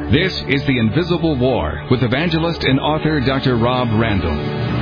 This is The Invisible War with evangelist and author Dr. Rob Randall.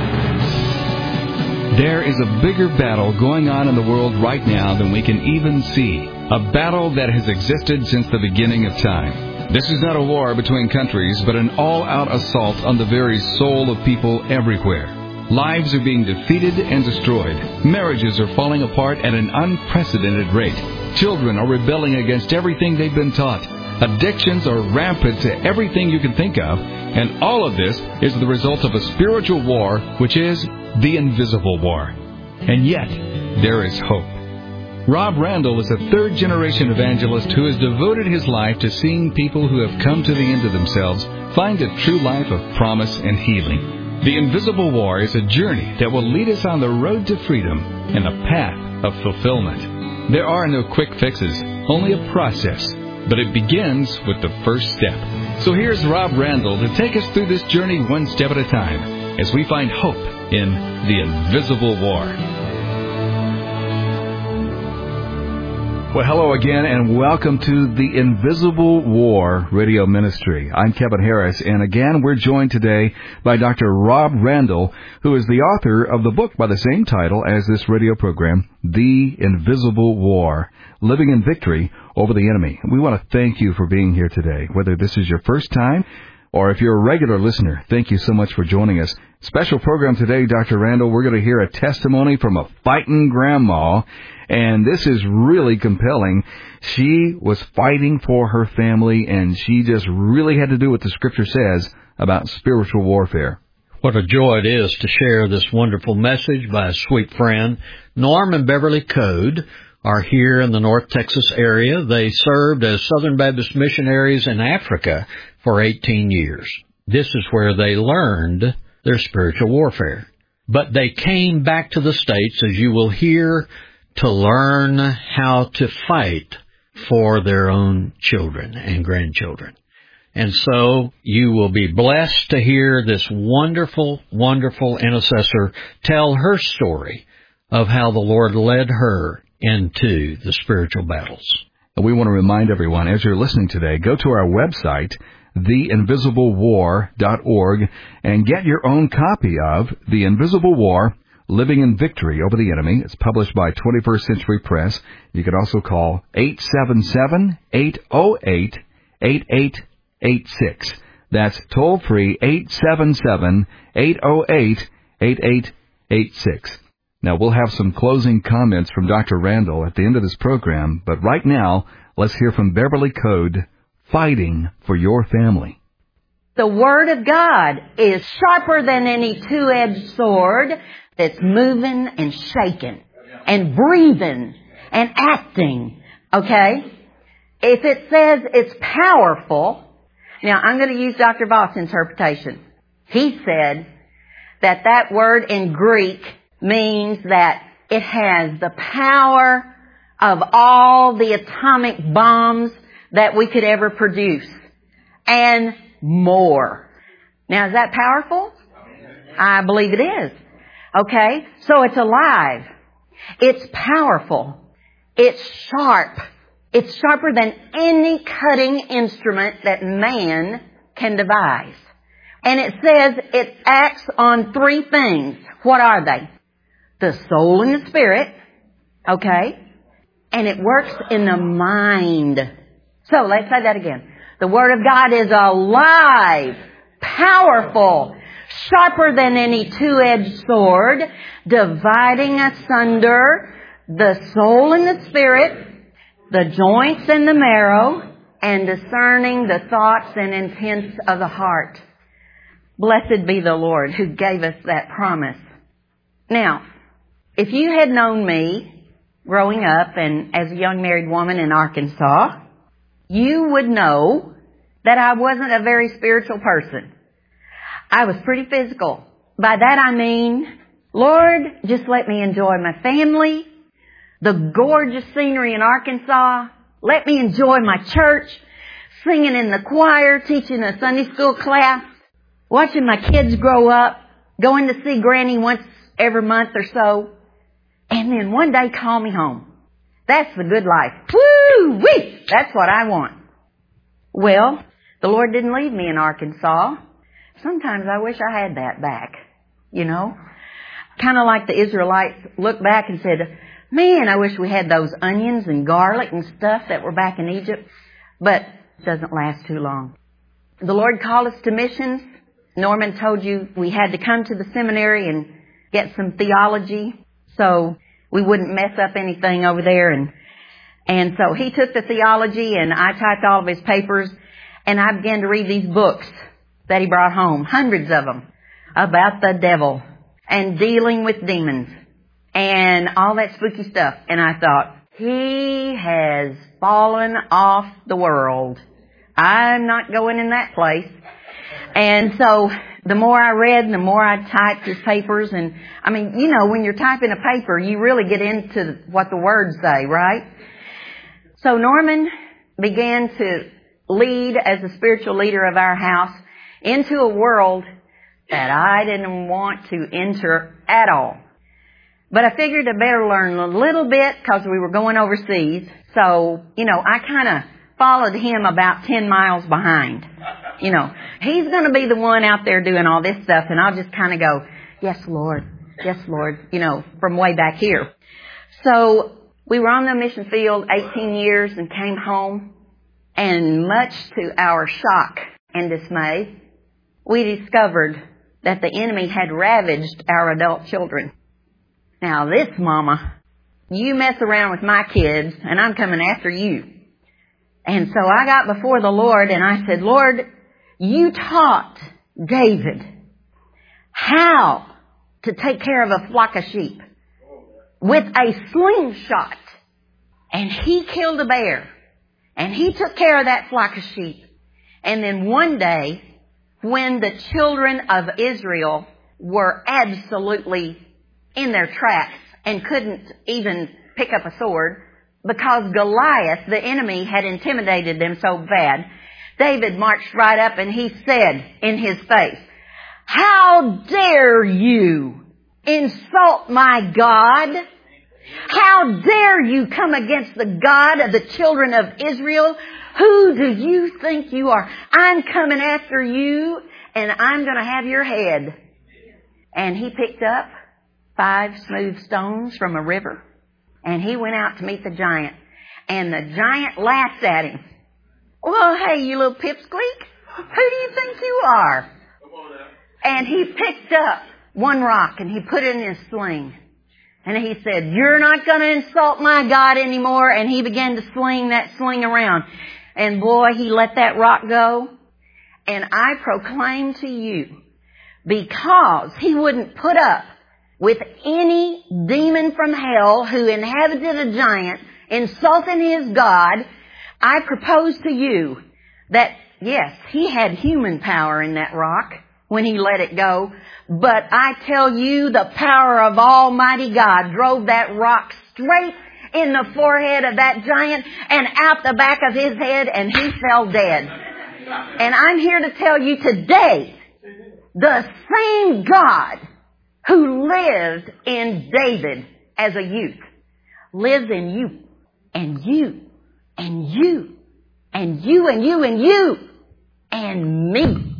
There is a bigger battle going on in the world right now than we can even see. A battle that has existed since the beginning of time. This is not a war between countries, but an all-out assault on the very soul of people everywhere. Lives are being defeated and destroyed. Marriages are falling apart at an unprecedented rate. Children are rebelling against everything they've been taught. Addictions are rampant to everything you can think of, and all of this is the result of a spiritual war, which is the invisible war. And yet, there is hope. Rob Randall is a third-generation evangelist who has devoted his life to seeing people who have come to the end of themselves find a true life of promise and healing. The Invisible War is a journey that will lead us on the road to freedom and a path of fulfillment. There are no quick fixes, only a process, but it begins with the first step. So here's Rob Randall to take us through this journey one step at a time as we find hope in the Invisible War. Well, hello again, and welcome to the Invisible War radio ministry. I'm Kevin Harris, and again, we're joined today by Dr. Rob Randall, who is the author of the book by the same title as this radio program, The Invisible War, Living in Victory Over the Enemy. We want to thank you for being here today. Whether this is your first time or if you're a regular listener, thank you so much for joining us. Special program today, Dr. Randall. We're going to hear a testimony from a fighting grandma, and this is really compelling. She was fighting for her family, and she just really had to do what the Scripture says about spiritual warfare. What a joy it is to share this wonderful message by a sweet friend. Norm and Beverly Code are here in the North Texas area. They served as Southern Baptist missionaries in Africa for 18 years. This is where they learned their spiritual warfare. But they came back to the States, as you will hear, to learn how to fight for their own children and grandchildren. And so you will be blessed to hear this wonderful, wonderful intercessor tell her story of how the Lord led her into the spiritual battles. We want to remind everyone, as you're listening today, go to our website, theinvisiblewar.org, and get your own copy of The Invisible War, Living in Victory Over the Enemy. It's published by 21st Century Press. You can also call 877-808-8886. That's toll-free 877-808-8886. Now, we'll have some closing comments from Dr. Randall at the end of this program, but right now, let's hear from Beverly Code, Fighting for Your Family. The Word of God is sharper than any two-edged sword that's moving and shaking and breathing and acting, okay? If it says it's powerful, now I'm going to use Dr. Voss' interpretation. He said that word in Greek means that it has the power of all the atomic bombs that we could ever produce and more. Now, is that powerful? I believe it is. Okay? So it's alive. It's powerful. It's sharp. It's sharper than any cutting instrument that man can devise. And it says it acts on three things. What are they? The soul and the spirit. Okay? And it works in the mind. So let's say that again. The Word of God is alive, powerful, sharper than any two-edged sword, dividing asunder the soul and the spirit, the joints and the marrow, and discerning the thoughts and intents of the heart. Blessed be the Lord who gave us that promise. Now, if you had known me growing up and as a young married woman in Arkansas, you would know that I wasn't a very spiritual person. I was pretty physical. By that I mean, Lord, just let me enjoy my family, the gorgeous scenery in Arkansas. Let me enjoy my church, singing in the choir, teaching a Sunday school class, watching my kids grow up, going to see Granny once every month or so, and then one day call me home. That's the good life. Woo-wee! That's what I want. Well, The Lord didn't leave me in Arkansas. Sometimes I wish I had that back, you know. Kind of like the Israelites looked back and said, man, I wish we had those onions and garlic and stuff that were back in Egypt. But it doesn't last too long. The Lord called us to missions. Norman told you we had to come to the seminary and get some theology so we wouldn't mess up anything over there. And so he took the theology and I typed all of his papers and I began to read these books that he brought home, hundreds of them, about the devil and dealing with demons and all that spooky stuff. And I thought, he has fallen off the world. I'm not going in that place. And so the more I read, the more I typed his papers. And I mean, you know, when you're typing a paper, you really get into what the words say, right? So Norman began to lead as the spiritual leader of our house into a world that I didn't want to enter at all. But I figured I better learn a little bit because we were going overseas. So, you know, I kind of followed him about 10 miles behind. You know, he's going to be the one out there doing all this stuff, and I'll just kind of go, yes, Lord, you know, from way back here. So we were on the mission field 18 years and came home, and much to our shock and dismay, we discovered that the enemy had ravaged our adult children. Now this mama, you mess around with my kids, and I'm coming after you. And so I got before the Lord and I said, Lord, you taught David how to take care of a flock of sheep with a slingshot. And he killed a bear. And he took care of that flock of sheep. And then one day, when the children of Israel were absolutely in their tracks and couldn't even pick up a sword, because Goliath, the enemy, had intimidated them so bad, David marched right up and he said in his face, how dare you insult my God? How dare you come against the God of the children of Israel? Who do you think you are? I'm coming after you and I'm going to have your head. And he picked up 5 smooth stones from a river and he went out to meet the giant. And the giant laughed at him. Well, hey, you little pipsqueak, who do you think you are? And he picked up one rock and he put it in his sling. And he said, you're not going to insult my God anymore. And he began to sling that sling around. And boy, he let that rock go. And I proclaim to you, because he wouldn't put up with any demon from hell who inhabited a giant insulting his God, I propose to you that, yes, he had human power in that rock when he let it go. But I tell you, the power of Almighty God drove that rock straight in the forehead of that giant and out the back of his head, and he fell dead. And I'm here to tell you today, the same God who lived in David as a youth lives in you, and you, and you, and you, and you, and you, and me.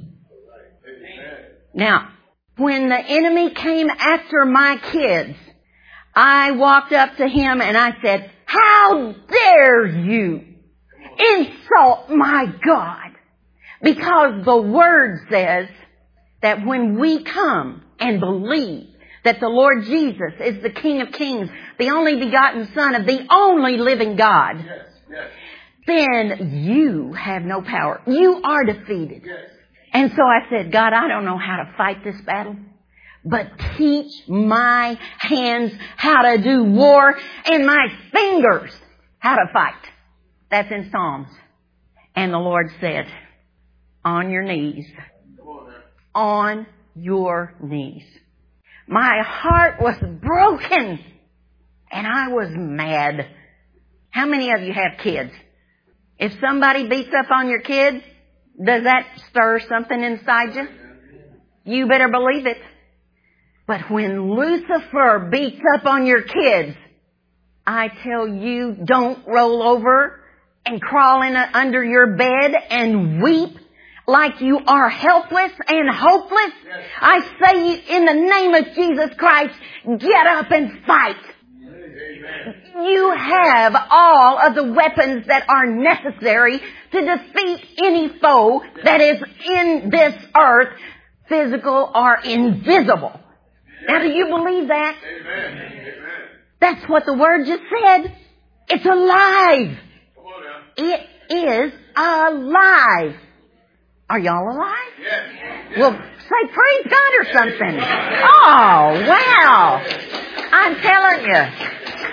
Now, when the enemy came after my kids, I walked up to him and I said, how dare you insult my God? Because the Word says that when we come and believe that the Lord Jesus is the King of Kings, the only begotten Son of the only living God, then you have no power. You are defeated. And so I said, God, I don't know how to fight this battle, but teach my hands how to do war and my fingers how to fight. That's in Psalms. And the Lord said, on your knees. On your knees. My heart was broken and I was mad. How many of you have kids? If somebody beats up on your kids, does that stir something inside you? You better believe it. But when Lucifer beats up on your kids, I tell you, don't roll over and crawl in under your bed and weep like you are helpless and hopeless, I say in the name of Jesus Christ, get up and fight. You have all of the weapons that are necessary to defeat any foe that is in this earth, physical or invisible. Now, do you believe that? That's what the Word just said. It's alive. It is alive. Are y'all alive? Well, say praise God or something. Oh, wow. I'm telling you.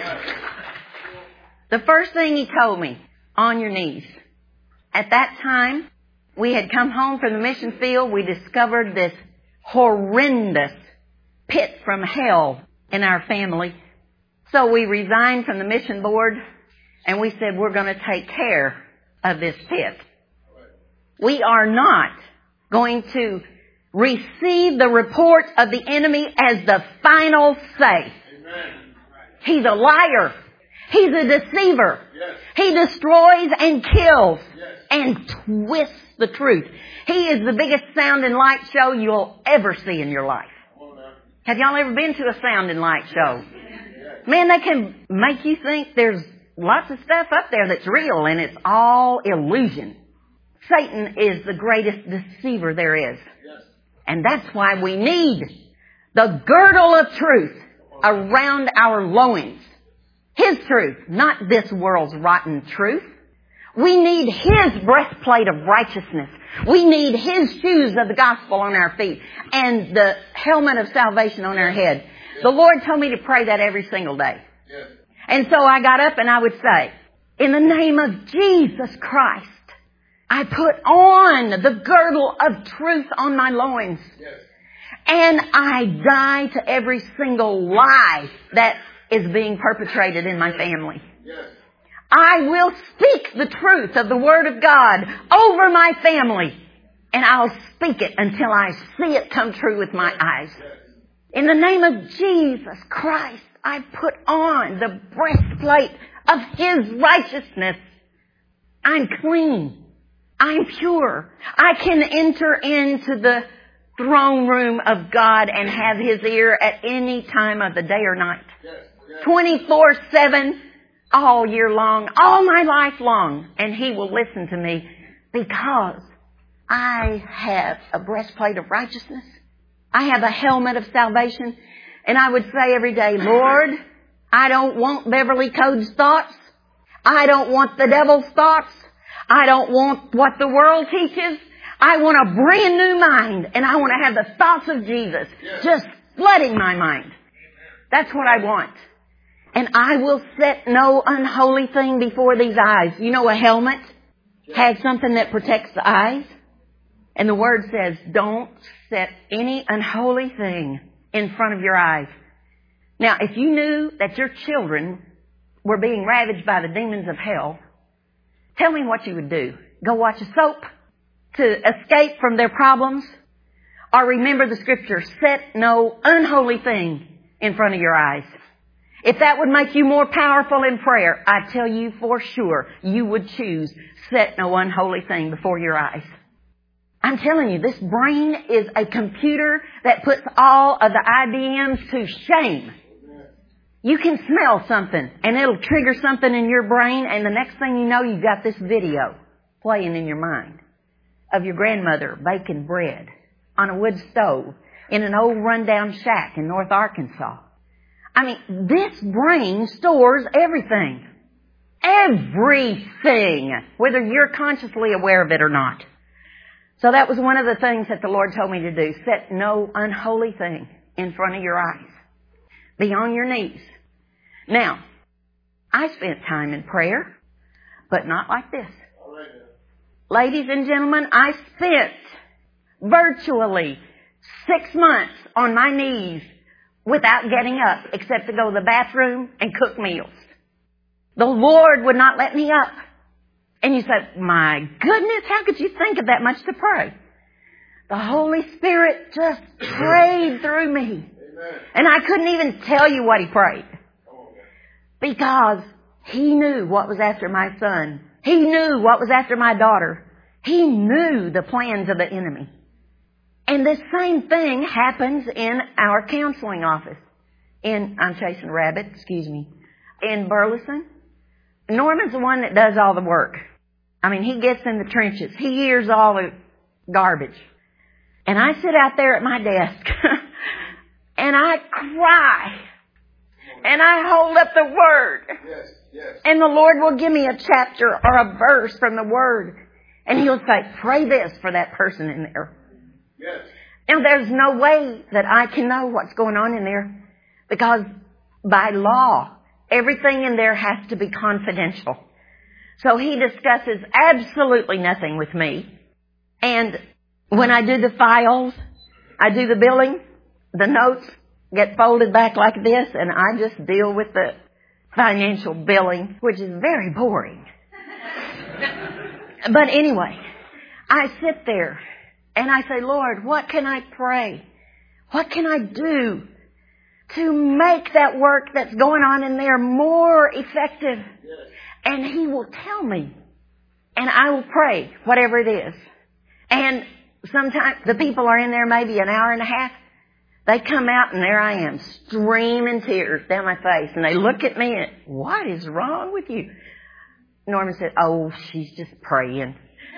The first thing he told me, on your knees. At that time, we had come home from the mission field. We discovered this horrendous pit from hell in our family. So we resigned from the mission board and we said, we're going to take care of this pit. We are not going to receive the report of the enemy as the final say. He's a liar. He's a deceiver. He destroys and kills and twists the truth. He is the biggest sound and light show you'll ever see in your life. Have y'all ever been to a sound and light show? Man, they can make you think there's lots of stuff up there that's real and it's all illusion. Satan is the greatest deceiver there is. And that's why we need the girdle of truth around our loins. His truth, not this world's rotten truth. We need His breastplate of righteousness. We need His shoes of the gospel on our feet and the helmet of salvation on our head. The Lord told me to pray that every single day. And so I got up and I would say, in the name of Jesus Christ, I put on the girdle of truth on my loins. And I die to every single lie that is being perpetrated in my family. I will speak the truth of the Word of God over my family. And I'll speak it until I see it come true with my eyes. In the name of Jesus Christ, I put on the breastplate of His righteousness. I'm clean. I'm pure. I can enter into the throne room of God and have His ear at any time of the day or night. 24/7, all year long, all my life long. And He will listen to me because I have a breastplate of righteousness. I have a helmet of salvation. And I would say every day, Lord, I don't want Beverly Code's thoughts. I don't want the devil's thoughts. I don't want what the world teaches. I want a brand new mind. And I want to have the thoughts of Jesus just flooding my mind. That's what I want. And I will set no unholy thing before these eyes. You know, a helmet has something that protects the eyes. And the Word says, don't set any unholy thing in front of your eyes. Now, if you knew that your children were being ravaged by the demons of hell, tell me what you would do. Go watch a soap to escape from their problems? Or remember the Scripture, set no unholy thing in front of your eyes. If that would make you more powerful in prayer, I tell you for sure you would choose set no unholy thing before your eyes. I'm telling you, this brain is a computer that puts all of the IBMs to shame. You can smell something and it'll trigger something in your brain, and the next thing you know, you've got this video playing in your mind of your grandmother baking bread on a wood stove in an old rundown shack in North Arkansas. I mean, this brain stores everything. Everything. Whether you're consciously aware of it or not. So that was one of the things that the Lord told me to do. Set no unholy thing in front of your eyes. Be on your knees. Now, I spent time in prayer, but not like this. Ladies and gentlemen, I spent virtually 6 months on my knees without getting up, except to go to the bathroom and cook meals. The Lord would not let me up. And you said, my goodness, how could you think of that much to pray? The Holy Spirit just prayed through me. Amen. And I couldn't even tell you what He prayed. Because He knew what was after my son. He knew what was after my daughter. He knew the plans of the enemy. And this same thing happens in our counseling office. I'm chasing a rabbit, in Burleson. Norman's the one that does all the work. I mean, he gets in the trenches. He hears all the garbage. And I sit out there at my desk and I cry. And I hold up the Word. Yes. And the Lord will give me a chapter or a verse from the Word. And He'll say, pray this for that person in there. Yes. Now, there's no way that I can know what's going on in there, because by law, everything in there has to be confidential. So he discusses absolutely nothing with me. And when I do the files, I do the billing, the notes get folded back like this, and I just deal with the financial billing, which is very boring. But anyway, I sit there and I say, Lord, what can I pray? What can I do to make that work that's going on in there more effective? And He will tell me. And I will pray, whatever it is. And sometimes the people are in there maybe an hour and a half. They come out and there I am, streaming tears down my face. And they look at me and, what is wrong with you? Norman said, oh, she's just praying.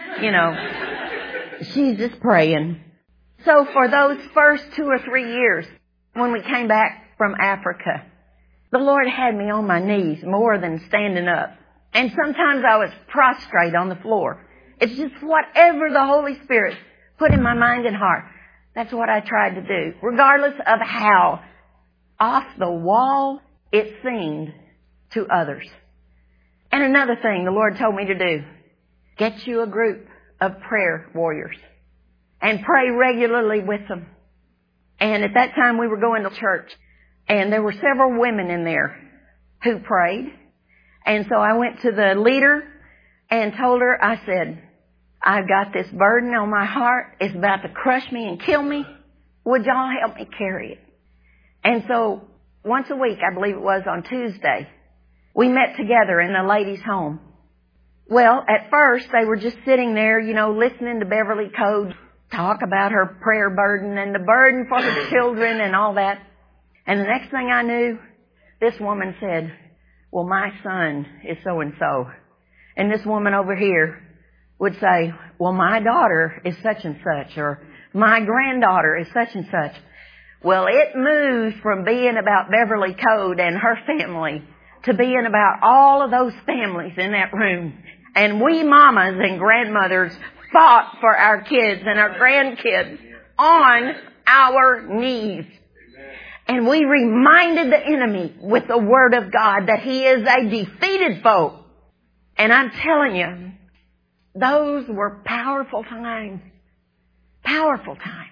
She's just praying. So for those first 2 or 3 years, when we came back from Africa, the Lord had me on my knees more than standing up. And sometimes I was prostrate on the floor. It's just whatever the Holy Spirit put in my mind and heart. That's what I tried to do, regardless of how off the wall it seemed to others. And another thing the Lord told me to do, get you a group of prayer warriors and pray regularly with them. And at that time we were going to church, and there were several women in there who prayed. And so I went to the leader and told her, I said, I've got this burden on my heart. It's about to crush me and kill me. Would y'all help me carry it? And so once a week, I believe it was on Tuesday, we met together in the ladies' home. Well, at first they were just sitting there, listening to Beverly Code talk about her prayer burden and the burden for her children and all that. And the next thing I knew, this woman said, well, my son is so-and-so. And this woman over here would say, well, my daughter is such and such, or my granddaughter is such and such. Well, it moved from being about Beverly Code and her family to being about all of those families in that room. And we mamas and grandmothers fought for our kids and our grandkids on our knees. And we reminded the enemy with the Word of God that he is a defeated foe. And I'm telling you, those were powerful times. Powerful times.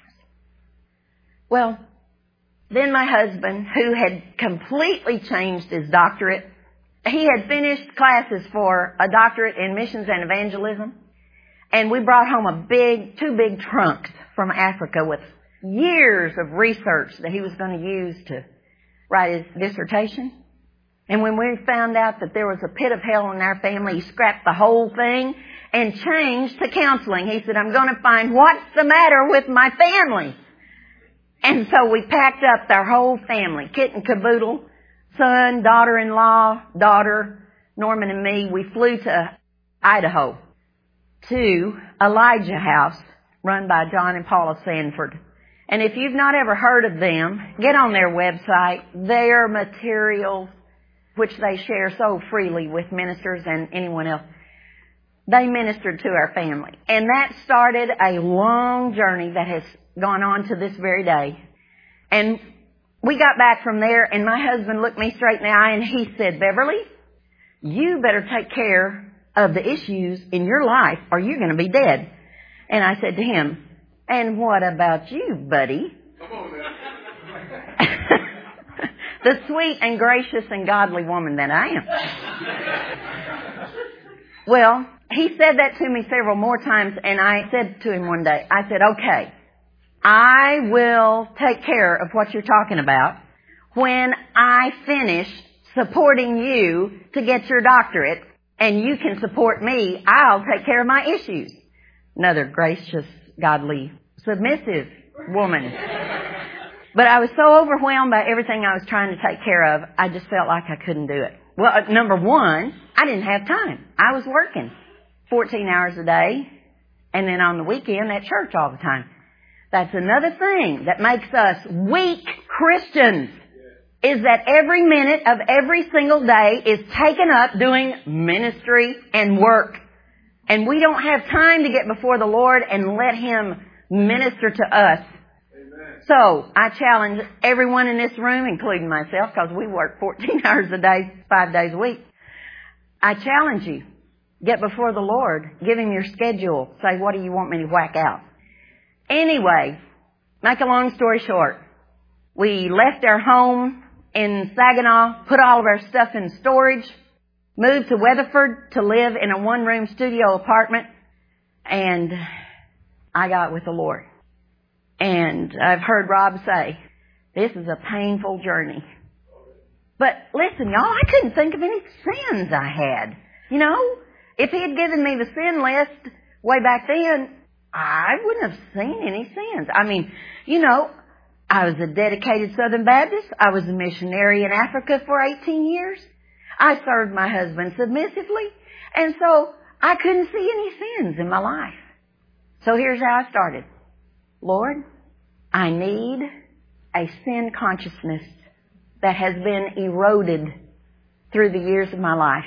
Well, then my husband, who had completely changed his doctorate, he had finished classes for a doctorate in missions and evangelism. And we brought home two big trunks from Africa with years of research that he was going to use to write his dissertation. And when we found out that there was a pit of hell in our family, he scrapped the whole thing and changed to counseling. He said, I'm going to find what's the matter with my family. And so we packed up our whole family, kit and caboodle, son, daughter-in-law, daughter, Norman and me. We flew to Idaho to Elijah House, run by John and Paula Sanford. And if you've not ever heard of them, get on their website. Their materials, which they share so freely with ministers and anyone else, they ministered to our family. And that started a long journey that has gone on to this very day. And we got back from there, and my husband looked me straight in the eye and he said, Beverly, you better take care of the issues in your life or you're going to be dead. And I said to him, and what about you, buddy? Come on now. The sweet and gracious and godly woman that I am. Well, he said that to me several more times, and I said to him one day, I said, okay, I will take care of what you're talking about when I finish supporting you to get your doctorate, and you can support me. I'll take care of my issues. Another gracious, godly, submissive woman. But I was so overwhelmed by everything I was trying to take care of, I just felt like I couldn't do it. Well, number one, I didn't have time. I was working 14 hours a day, and then on the weekend at church all the time. That's another thing that makes us weak Christians, is that every minute of every single day is taken up doing ministry and work. And we don't have time to get before the Lord and let Him minister to us. Amen. So, I challenge everyone in this room, including myself, because we work 14 hours a day, 5 days a week. I challenge you, get before the Lord, give Him your schedule, say, what do you want me to whack out? Anyway, make a long story short, we left our home in Saginaw, put all of our stuff in storage, moved to Weatherford to live in a one-room studio apartment, and I got with the Lord. And I've heard Rob say, this is a painful journey. But listen, y'all, I couldn't think of any sins I had. You know, if He had given me the sin list way back then, I wouldn't have seen any sins. I mean, you know, I was a dedicated Southern Baptist. I was a missionary in Africa for 18 years. I served my husband submissively. And so I couldn't see any sins in my life. So here's how I started. Lord, I need a sin consciousness that has been eroded through the years of my life.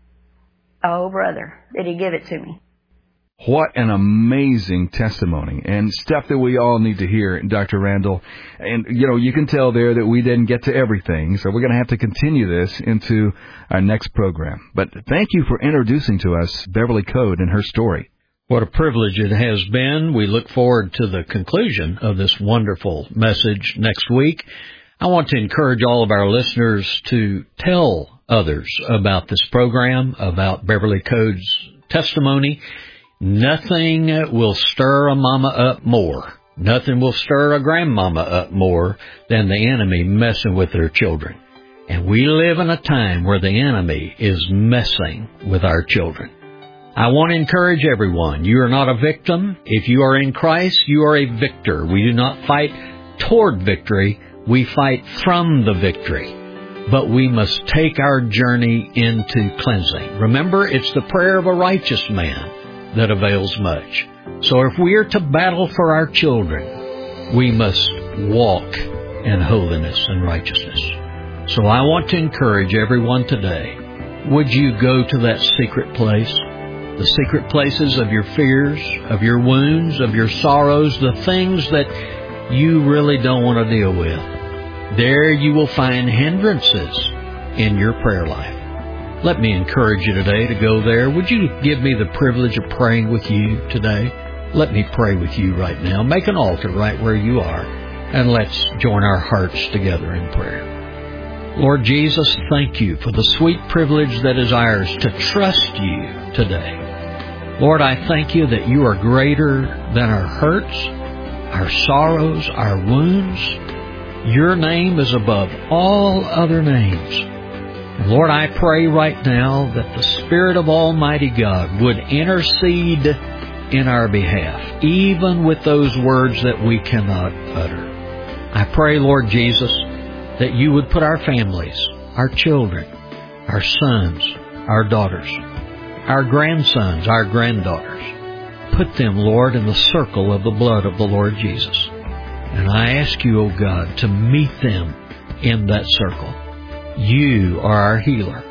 Oh, brother, did He give it to me. What an amazing testimony and stuff that we all need to hear, Dr. Randall. And, you know, you can tell there that we didn't get to everything, so we're going to have to continue this into our next program. But thank you for introducing to us Beverly Code and her story. What a privilege it has been. We look forward to the conclusion of this wonderful message next week. I want to encourage all of our listeners to tell others about this program, about Beverly Code's testimony. Nothing will stir a mama up more. Nothing will stir a grandmama up more than the enemy messing with their children. And we live in a time where the enemy is messing with our children. I want to encourage everyone, you are not a victim. If you are in Christ, you are a victor. We do not fight toward victory. We fight from the victory. But we must take our journey into cleansing. Remember, it's the prayer of a righteous man that avails much. So if we are to battle for our children, we must walk in holiness and righteousness. So I want to encourage everyone today, would you go to that secret place, the secret places of your fears, of your wounds, of your sorrows, the things that you really don't want to deal with. There you will find hindrances in your prayer life. Let me encourage you today to go there. Would you give me the privilege of praying with you today? Let me pray with you right now. Make an altar right where you are, and let's join our hearts together in prayer. Lord Jesus, thank you for the sweet privilege that is ours to trust you today. Lord, I thank you that you are greater than our hurts, our sorrows, our wounds. Your name is above all other names. Lord, I pray right now that the Spirit of Almighty God would intercede in our behalf, even with those words that we cannot utter. I pray, Lord Jesus, that you would put our families, our children, our sons, our daughters, our grandsons, our granddaughters, put them, Lord, in the circle of the blood of the Lord Jesus. And I ask you, O God, to meet them in that circle. You are our healer.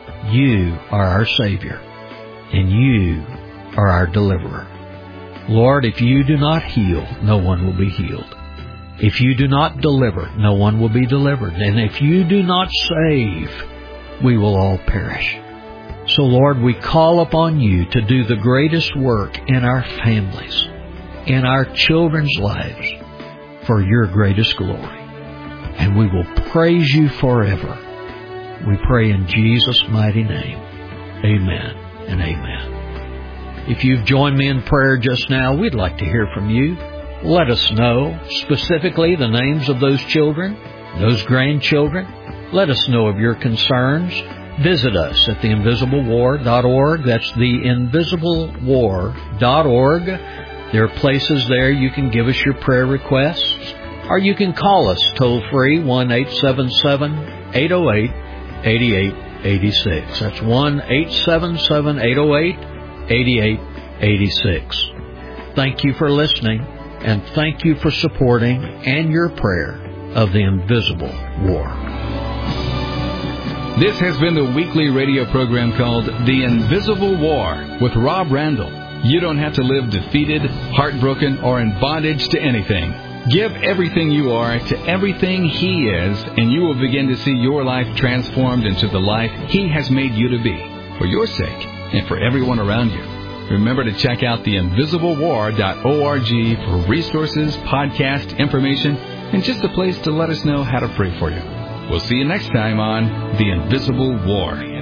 You are our Savior. And you are our deliverer. Lord, if you do not heal, no one will be healed. If you do not deliver, no one will be delivered. And if you do not save, we will all perish. So, Lord, we call upon you to do the greatest work in our families, in our children's lives, for your greatest glory. And we will praise you forever. We pray in Jesus' mighty name. Amen and amen. If you've joined me in prayer just now, we'd like to hear from you. Let us know specifically the names of those children, those grandchildren. Let us know of your concerns. Visit us at theinvisiblewar.org. That's theinvisiblewar.org. There are places there you can give us your prayer requests, or you can call us toll-free, 1-877-808-8886. That's 1-877-808-8886. Thank you for listening, and thank you for supporting and your prayer of the Invisible War. This has been the weekly radio program called The Invisible War with Rob Randall. You don't have to live defeated, heartbroken, or in bondage to anything. Give everything you are to everything He is, and you will begin to see your life transformed into the life He has made you to be, for your sake and for everyone around you. Remember to check out theinvisiblewar.org for resources, podcast information, and just a place to let us know how to pray for you. We'll see you next time on The Invisible War.